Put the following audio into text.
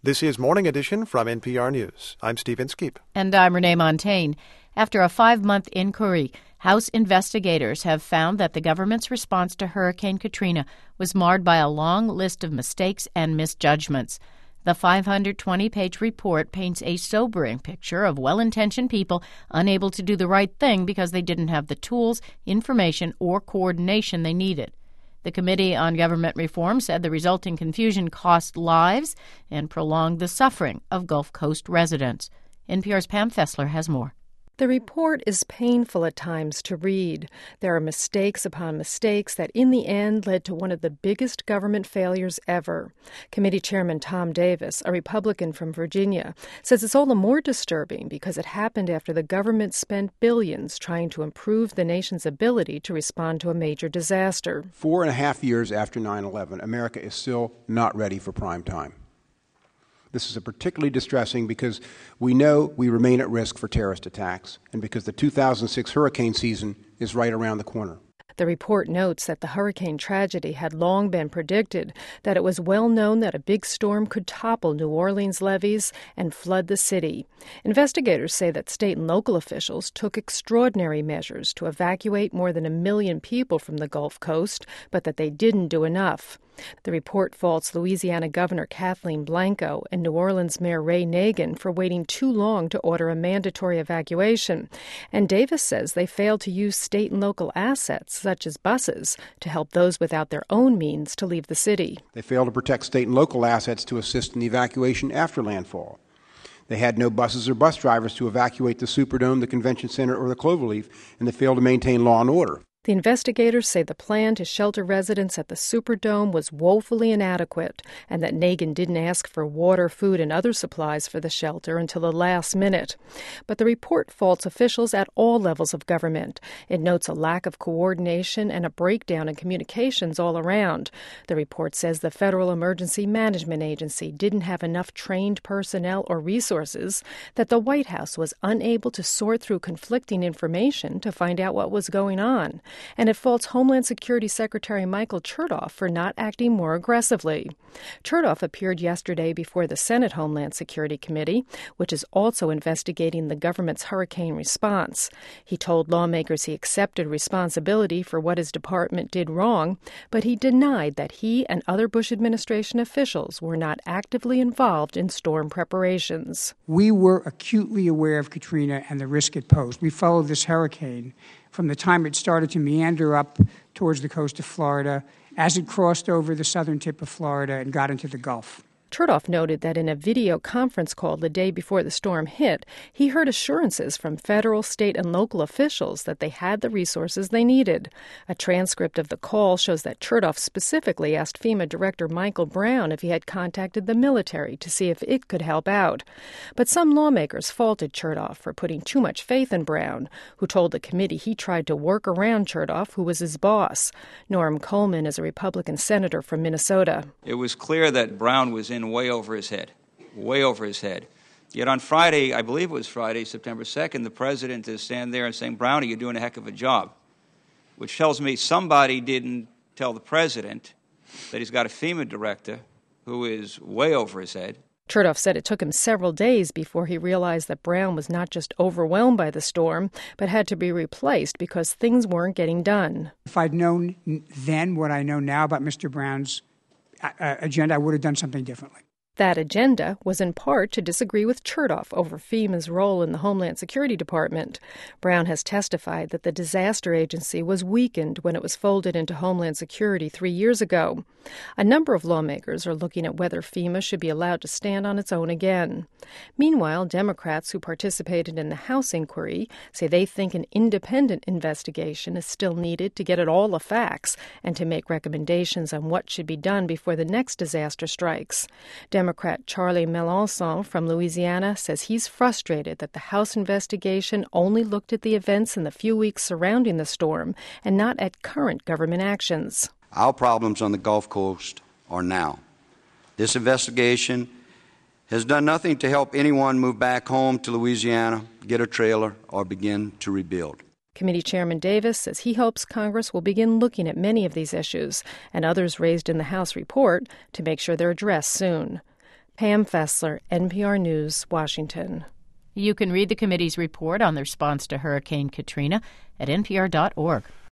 This is Morning Edition from NPR News. I'm Steve Inskeep. And I'm Renee Montagne. After a 5-month inquiry, House investigators have found that the government's response to Hurricane Katrina was marred by a long list of mistakes and misjudgments. The 520-page report paints a sobering picture of well-intentioned people unable to do the right thing because they didn't have the tools, information, or coordination they needed. The Committee on Government Reform said the resulting confusion cost lives and prolonged the suffering of Gulf Coast residents. NPR's Pam Fessler has more. The report is painful at times to read. There are mistakes upon mistakes that in the end led to one of the biggest government failures ever. Committee Chairman Tom Davis, a Republican from Virginia, says it's all the more disturbing because it happened after the government spent billions trying to improve the nation's ability to respond to a major disaster. 4.5 years after 9/11, America is still not ready for prime time. This is particularly distressing because we know we remain at risk for terrorist attacks and because the 2006 hurricane season is right around the corner. The report notes that the hurricane tragedy had long been predicted, that it was well known that a big storm could topple New Orleans levees and flood the city. Investigators say that state and local officials took extraordinary measures to evacuate more than 1 million people from the Gulf Coast, but that they didn't do enough. The report faults Louisiana Governor Kathleen Blanco and New Orleans Mayor Ray Nagin for waiting too long to order a mandatory evacuation. And Davis says they failed to use state and local assets, such as buses, to help those without their own means to leave the city. They failed to protect state and local assets to assist in the evacuation after landfall. They had no buses or bus drivers to evacuate the Superdome, the Convention Center, or the Cloverleaf, and they failed to maintain law and order. The investigators say the plan to shelter residents at the Superdome was woefully inadequate and that Nagin didn't ask for water, food, and other supplies for the shelter until the last minute. But the report faults officials at all levels of government. It notes a lack of coordination and a breakdown in communications all around. The report says the Federal Emergency Management Agency didn't have enough trained personnel or resources, that the White House was unable to sort through conflicting information to find out what was going on. And it faults Homeland Security Secretary Michael Chertoff for not acting more aggressively. Chertoff appeared yesterday before the Senate Homeland Security Committee, which is also investigating the government's hurricane response. He told lawmakers he accepted responsibility for what his department did wrong, but he denied that he and other Bush administration officials were not actively involved in storm preparations. We were acutely aware of Katrina and the risk it posed. We followed this hurricane from the time it started to meander up towards the coast of Florida, as it crossed over the southern tip of Florida and got into the Gulf. Chertoff noted that in a video conference call the day before the storm hit, he heard assurances from federal, state, and local officials that they had the resources they needed. A transcript of the call shows that Chertoff specifically asked FEMA Director Michael Brown if he had contacted the military to see if it could help out. But some lawmakers faulted Chertoff for putting too much faith in Brown, who told the committee he tried to work around Chertoff, who was his boss. Norm Coleman is a Republican senator from Minnesota. It was clear that Brown was in way over his head. Yet on Friday, I believe it was Friday, September 2nd, the president is standing there and saying, "Brownie, you're doing a heck of a job," which tells me somebody didn't tell the president that he's got a FEMA director who is way over his head. Chertoff said it took him several days before he realized that Brown was not just overwhelmed by the storm, but had to be replaced because things weren't getting done. If I'd known then what I know now about Mr. Brown's agenda, I would have done something differently. That agenda was in part to disagree with Chertoff over FEMA's role in the Homeland Security Department. Brown has testified that the disaster agency was weakened when it was folded into Homeland Security 3 years ago. A number of lawmakers are looking at whether FEMA should be allowed to stand on its own again. Meanwhile, Democrats who participated in the House inquiry say they think an independent investigation is still needed to get at all the facts and to make recommendations on what should be done before the next disaster strikes. Democrat Charlie Mélenchon from Louisiana says he's frustrated that the House investigation only looked at the events in the few weeks surrounding the storm and not at current government actions. Our problems on the Gulf Coast are now. This investigation has done nothing to help anyone move back home to Louisiana, get a trailer, or begin to rebuild. Committee Chairman Davis says he hopes Congress will begin looking at many of these issues and others raised in the House report to make sure they're addressed soon. Pam Fessler, NPR News, Washington. You can read the committee's report on the response to Hurricane Katrina at npr.org.